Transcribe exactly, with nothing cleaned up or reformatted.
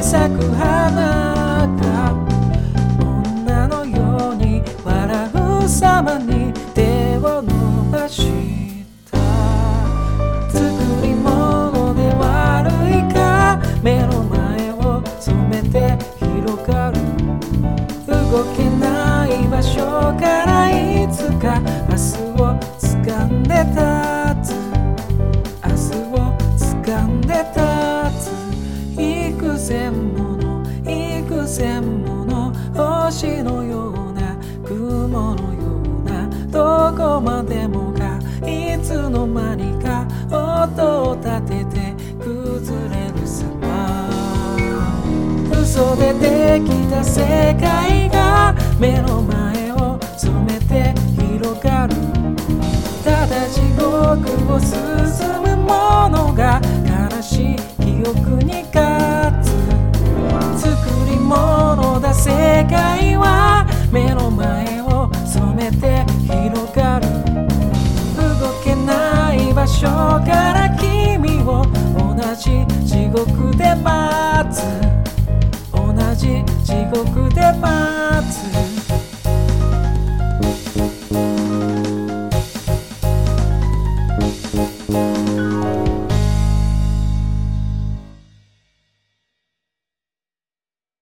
咲く花が女のように笑う様に手を伸ばした作り物で悪いか目の前を染めて広がる動けない場所からいつか明日を掴んで立つ明日を掴んで立つ幾千もの幾千もの星のような雲のようなどこまでもがいつの間にか音を立てて崩れる様嘘でできた世界が目の前を染めて広がるただ地獄を進む者が悲しい記憶に勝つ作り物だ世界は目の前を染めて広がる動けない場所から君を同じ地獄で待つ同じ地獄で待つ